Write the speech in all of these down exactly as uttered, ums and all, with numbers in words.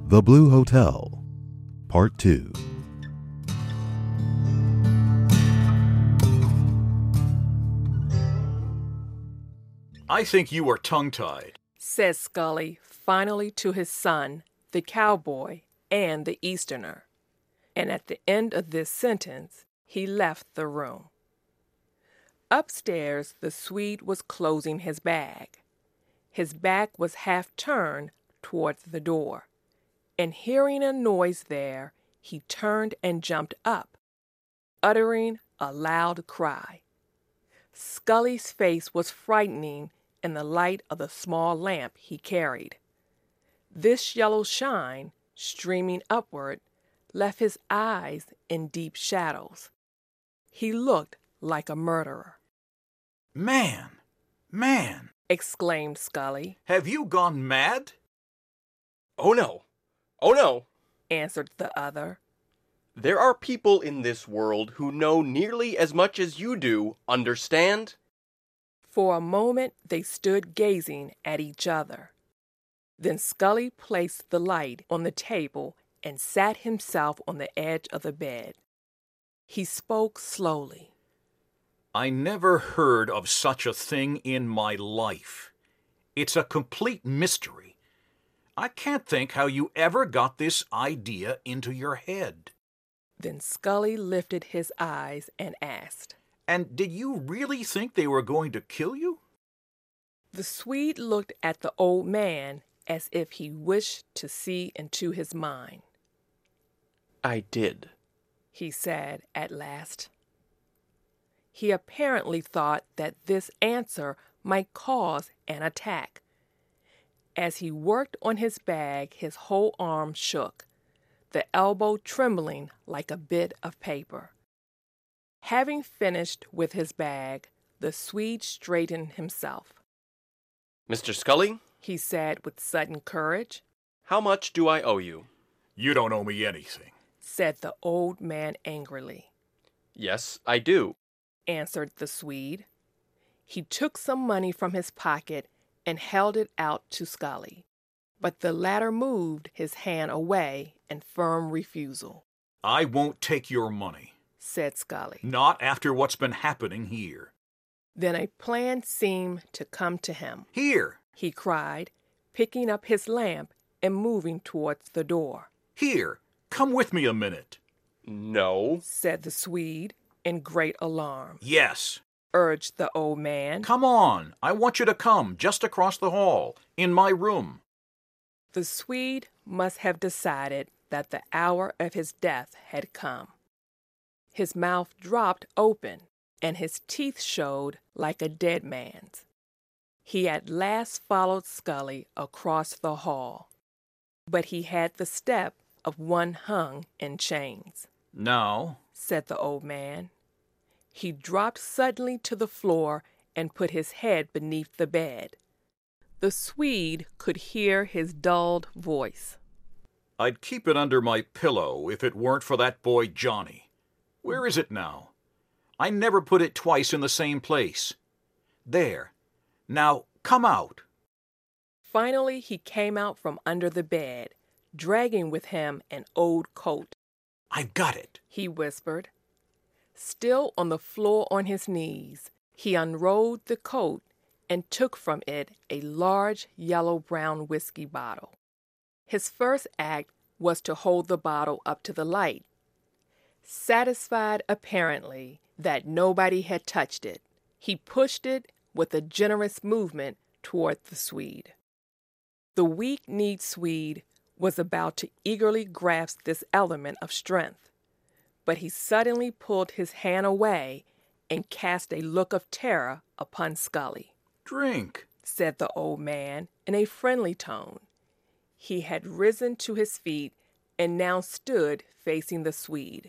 The Blue Hotel, Part two. I think you are tongue-tied, says Scully finally to his son, the cowboy, and the Easterner. And at the end of this sentence, he left the room. Upstairs, the Swede was closing his bag. His back was half turned towards the door, and hearing a noise there, he turned and jumped up, uttering a loud cry. Scully's face was frightening in the light of the small lamp he carried. This yellow shine, streaming upward, left his eyes in deep shadows. He looked like a murderer. "Man, man," exclaimed Scully. "have you gone mad?" "Oh no, oh no," answered the other. "There are people in this world who know nearly as much as you do, understand?" For a moment they stood gazing at each other. Then Scully placed the light on the table and sat himself on the edge of the bed. He spoke slowly. "I never heard of such a thing in my life. It's a complete mystery. I can't think how you ever got this idea into your head." Then Scully lifted his eyes and asked, "And did you really think they were going to kill you?" The Swede looked at the old man as if he wished to see into his mind. "I did," he said at last. He apparently thought that this answer might cause an attack. As he worked on his bag, his whole arm shook, the elbow trembling like a bit of paper. Having finished with his bag, the Swede straightened himself. "Mister Scully," he said with sudden courage. "How much do I owe you?" "You don't owe me anything," said the old man angrily. "Yes, I do," answered the Swede. He took some money from his pocket and held it out to Scully, but the latter moved his hand away in firm refusal. "I won't take your money," said Scully. "Not after what's been happening here." Then a plan seemed to come to him. "Here!" he cried, picking up his lamp and moving towards the door. "Here! Come with me a minute." "No," said the Swede in great alarm. "Yes," urged the old man. "Come on. I want you to come just across the hall, in my room." The Swede must have decided that the hour of his death had come. His mouth dropped open, and his teeth showed like a dead man's. He at last followed Scully across the hall, but he had the step of one hung in chains. "Now," said the old man. He dropped suddenly to the floor and put his head beneath the bed. The Swede could hear his dulled voice. "I'd keep it under my pillow if it weren't for that boy Johnny. Where is it now? I never put it twice in the same place. There. Now, come out." Finally, he came out from under the bed, dragging with him an old coat. "I've got it," he whispered. Still on the floor on his knees, he unrolled the coat and took from it a large yellow-brown whiskey bottle. His first act was to hold the bottle up to the light. Satisfied, apparently, that nobody had touched it, he pushed it with a generous movement toward the Swede. The weak-kneed Swede was about to eagerly grasp this element of strength, but he suddenly pulled his hand away and cast a look of terror upon Scully. "Drink," said the old man in a friendly tone. He had risen to his feet and now stood facing the Swede.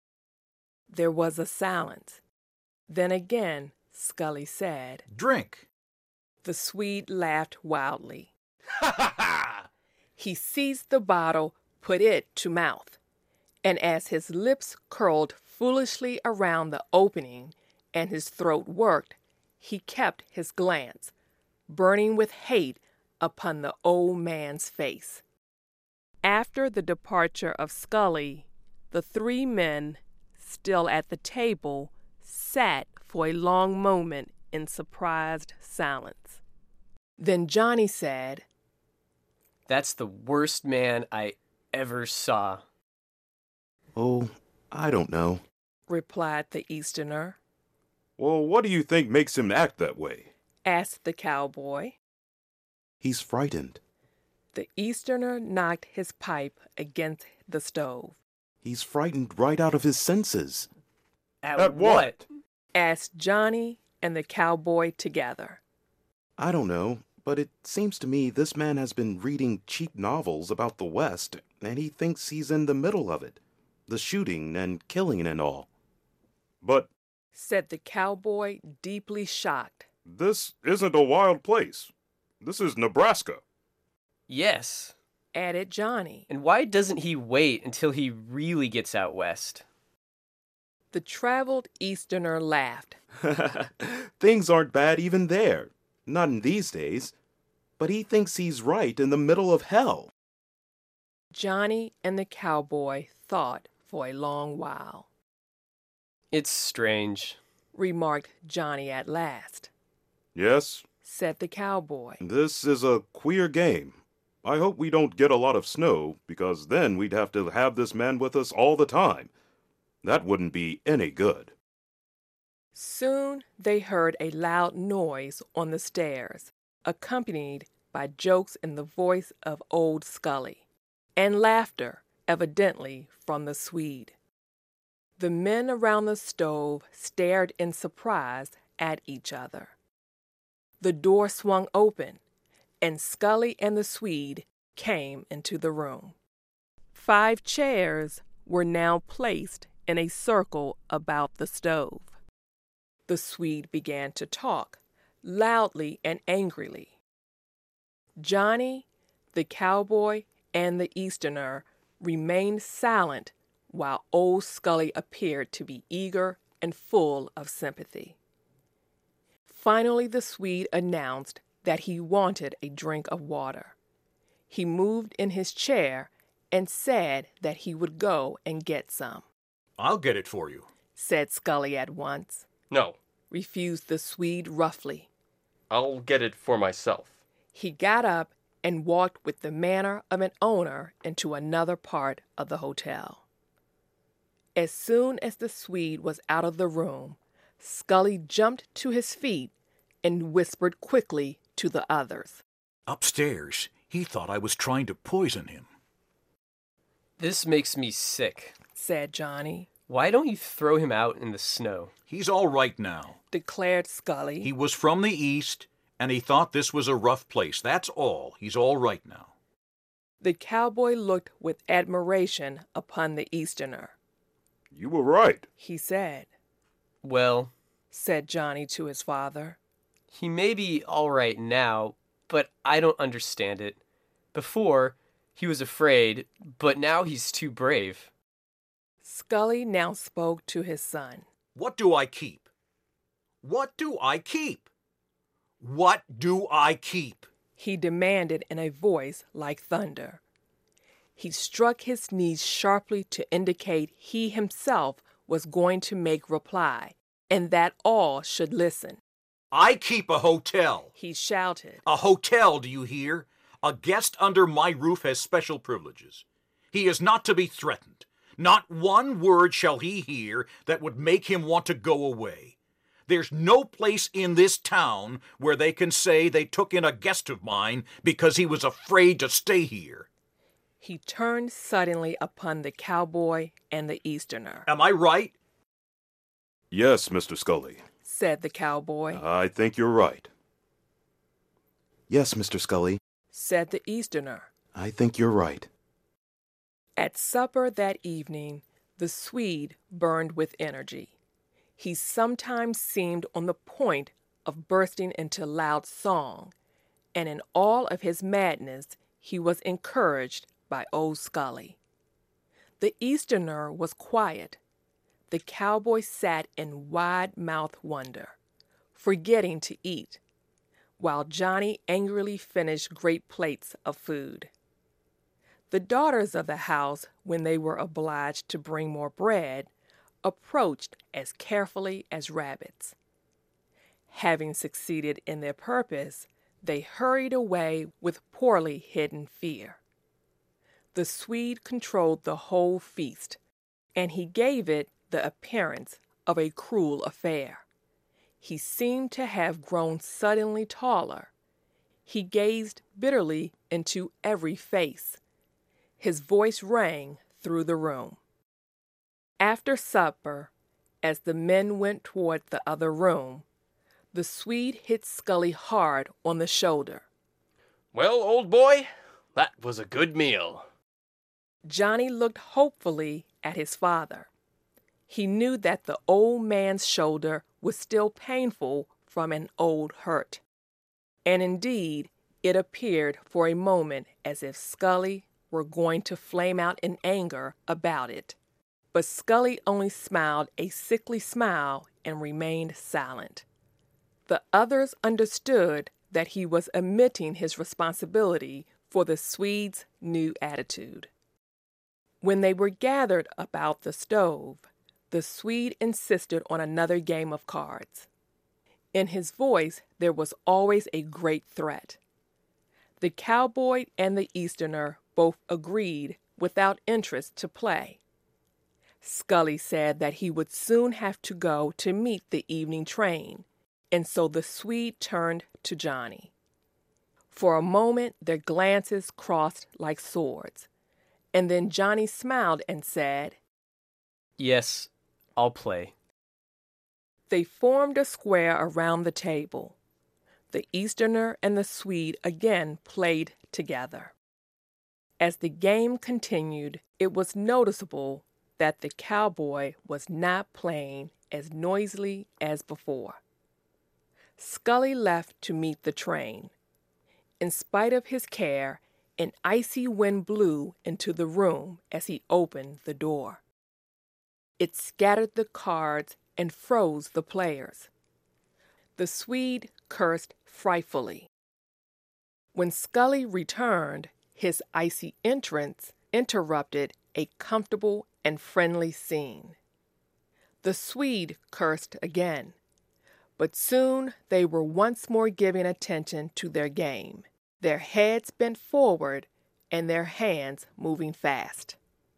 There was a silence. Then again Scully said, "Drink." The Swede laughed wildly. "Ha ha ha!" He seized the bottle, put it to mouth, and as his lips curled foolishly around the opening and his throat worked, he kept his glance, burning with hate, upon the old man's face. After the departure of Scully, the three men, still at the table, sat for a long moment in surprised silence. Then Johnny said, "That's the worst man I ever saw." Oh, I don't know, replied the Easterner. Well, what do you think makes him act that way? Asked the cowboy. He's frightened. The Easterner knocked his pipe against the stove. He's frightened right out of his senses. At, At what? Asked Johnny and the cowboy together. I don't know, but it seems to me this man has been reading cheap novels about the West, and he thinks he's in the middle of it. The shooting and killing and all. But said the cowboy, deeply shocked. this isn't a wild place. This is Nebraska. Yes. Added Johnny. And why doesn't he wait until he really gets out west? The traveled Easterner laughed. Things aren't bad even there. Not in these days. But he thinks he's right in the middle of hell. Johnny and the cowboy thought for a long while. It's strange, remarked Johnny at last. Yes, said the cowboy. this is a queer game. I hope we don't get a lot of snow, because then we'd have to have this man with us all the time. That wouldn't be any good. Soon they heard a loud noise on the stairs, accompanied by jokes in the voice of old Scully, and laughter, evidently from the Swede. The men around the stove stared in surprise at each other. The door swung open, and Scully and the Swede came into the room. Five chairs were now placed in a circle about the stove. The Swede began to talk, loudly and angrily. Johnny, the cowboy, and the Easterner remained silent while old Scully appeared to be eager and full of sympathy. Finally, the Swede announced that he wanted a drink of water. He moved in his chair and said that he would go and get some. I'll get it for you, said Scully at once. No, refused the Swede roughly. I'll get it for myself. He got up and walked with the manner of an owner into another part of the hotel. As soon as the Swede was out of the room, Scully jumped to his feet and whispered quickly to the others. Upstairs, he thought I was trying to poison him. This makes me sick, said Johnny. Why don't you throw him out in the snow? He's all right now, declared Scully. He was from the East, and he thought this was a rough place. That's all. He's all right now. The cowboy looked with admiration upon the Easterner. You were right, he said. Well, said Johnny to his father, he may be all right now, but I don't understand it. Before, he was afraid, but now he's too brave. Scully now spoke to his son. What do I keep? What do I keep? What do I keep? He demanded in a voice like thunder. He struck his knees sharply to indicate he himself was going to make reply, and that all should listen. I keep a hotel, he shouted. A hotel, do you hear? A guest under my roof has special privileges. He is not to be threatened. Not one word shall he hear that would make him want to go away. There's no place in this town where they can say they took in a guest of mine because he was afraid to stay here. He turned suddenly upon the cowboy and the Easterner. Am I right? Yes, Mister Scully, said the cowboy. I think you're right. Yes, Mister Scully, said the Easterner. I think you're right. At supper that evening, the Swede burned with energy. He sometimes seemed on the point of bursting into loud song, and in all of his madness, he was encouraged by old Scully. The Easterner was quiet. The cowboy sat in wide-mouthed wonder, forgetting to eat, while Johnny angrily finished great plates of food. The daughters of the house, when they were obliged to bring more bread, approached as carefully as rabbits. Having succeeded in their purpose, they hurried away with poorly hidden fear. The Swede controlled the whole feast, and he gave it the appearance of a cruel affair. He seemed to have grown suddenly taller. He gazed bitterly into every face. His voice rang through the room. After supper, as the men went toward the other room, the Swede hit Scully hard on the shoulder. Well, old boy, that was a good meal. Johnny looked hopefully at his father. He knew that the old man's shoulder was still painful from an old hurt. And indeed, it appeared for a moment as if Scully were going to flame out in anger about it. But Scully only smiled a sickly smile and remained silent. The others understood that he was admitting his responsibility for the Swede's new attitude. When they were gathered about the stove, the Swede insisted on another game of cards. In his voice there was always a great threat. The cowboy and the Easterner both agreed without interest to play. Scully said that he would soon have to go to meet the evening train, and so the Swede turned to Johnny. For a moment their glances crossed like swords, and then Johnny smiled and said, Yes, I'll play. They formed a square around the table. The Easterner and the Swede again played together. As the game continued, it was noticeable that the cowboy was not playing as noisily as before. Scully left to meet the train. In spite of his care, an icy wind blew into the room as he opened the door. It scattered the cards and froze the players. The Swede cursed frightfully. When Scully returned, his icy entrance interrupted a comfortable and friendly scene. The Swede cursed again, but soon they were once more giving attention to their game, their heads bent forward and their hands moving fast.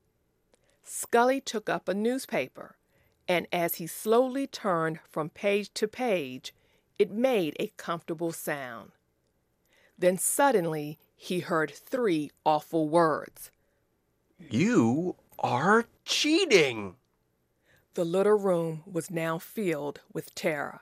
Scully took up a newspaper, and as he slowly turned from page to page, it made a comfortable sound. Then suddenly he heard three awful words. You are cheating! The little room was now filled with terror.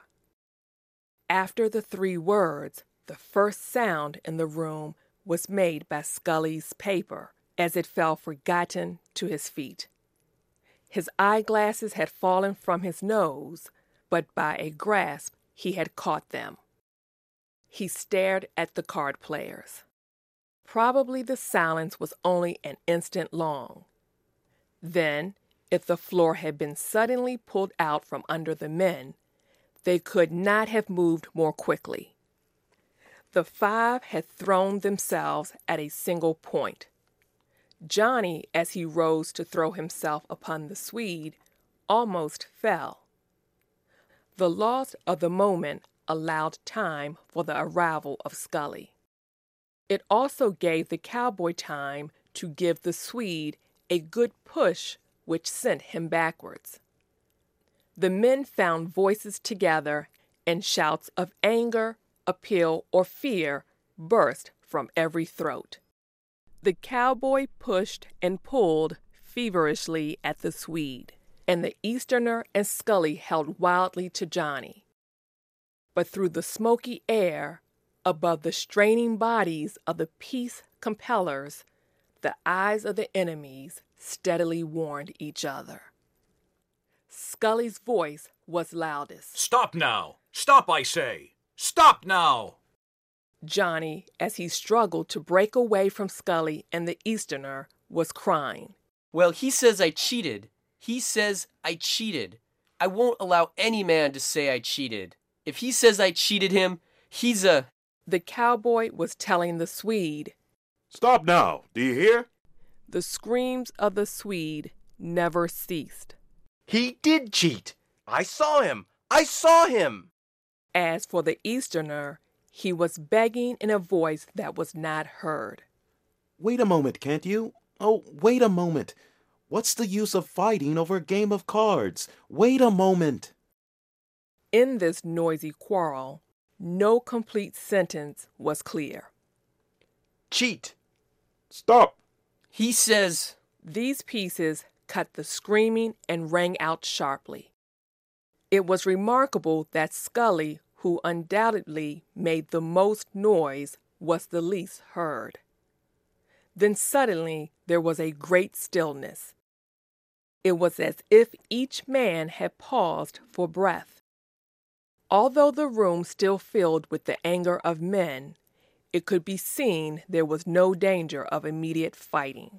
After the three words, the first sound in the room was made by Scully's paper as it fell forgotten to his feet. His eyeglasses had fallen from his nose, but by a grasp he had caught them. He stared at the card players. Probably the silence was only an instant long. Then, if the floor had been suddenly pulled out from under the men, they could not have moved more quickly. The five had thrown themselves at a single point. Johnny, as he rose to throw himself upon the Swede, almost fell. The loss of the moment allowed time for the arrival of Scully. It also gave the cowboy time to give the Swede a good push which sent him backwards. The men found voices together, and shouts of anger, appeal, or fear burst from every throat. The cowboy pushed and pulled feverishly at the Swede, and the Easterner and Scully held wildly to Johnny. But through the smoky air, above the straining bodies of the peace compellers, the eyes of the enemies steadily warned each other. Scully's voice was loudest. Stop now! Stop, I say! Stop now! Johnny, as he struggled to break away from Scully and the Easterner, was crying. Well, he says I cheated. He says I cheated. I won't allow any man to say I cheated. If he says I cheated him, he's a... The cowboy was telling the Swede. Stop now, do you hear? The screams of the Swede never ceased. He did cheat! I saw him! I saw him! As for the Easterner, he was begging in a voice that was not heard. Wait a moment, can't you? Oh, wait a moment. What's the use of fighting over a game of cards? Wait a moment. In this noisy quarrel, no complete sentence was clear. Cheat! Stop! He says, These pieces cut the screaming and rang out sharply. It was remarkable that Scully, who undoubtedly made the most noise, was the least heard. Then suddenly there was a great stillness. It was as if each man had paused for breath. Although the room still filled with the anger of men, it could be seen there was no danger of immediate fighting.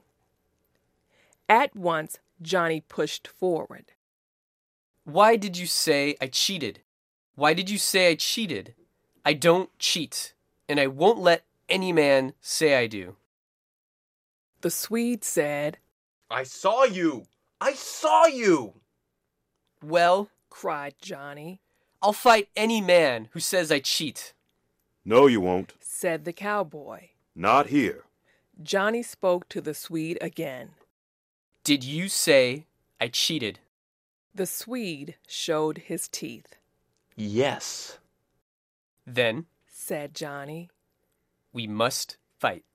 At once, Johnny pushed forward. why did you say I cheated? Why did you say I cheated? I don't cheat, and I won't let any man say I do. The Swede said, I saw you! I saw you! Well, cried Johnny, I'll fight any man who says I cheat. No, you won't. said the cowboy. Not here. Johnny spoke to the Swede again. Did you say I cheated? The Swede showed his teeth. Yes. Then Said Johnny, we must fight.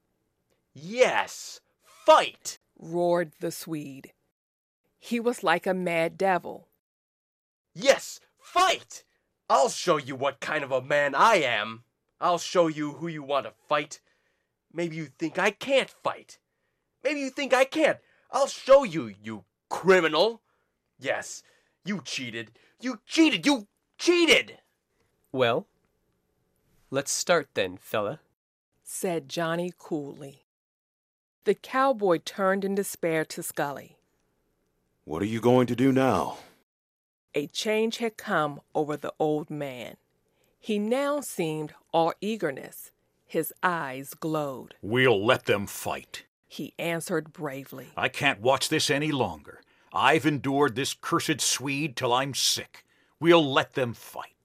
Yes! Fight! roared the Swede. He was like a mad devil. Yes! Fight! I'll show you what kind of a man I am. I'll show you who you want to fight. Maybe you think I can't fight. Maybe you think I can't. I'll show you, you criminal. Yes, you cheated. You cheated. You cheated! Well, let's start then, fella. Said Johnny coolly. The cowboy turned in despair to Scully. What are you going to do now? A change had come over the old man. He now seemed all eagerness. His eyes glowed. We'll let them fight. He answered bravely. I can't watch this any longer. I've endured this cursed Swede till I'm sick. We'll let them fight.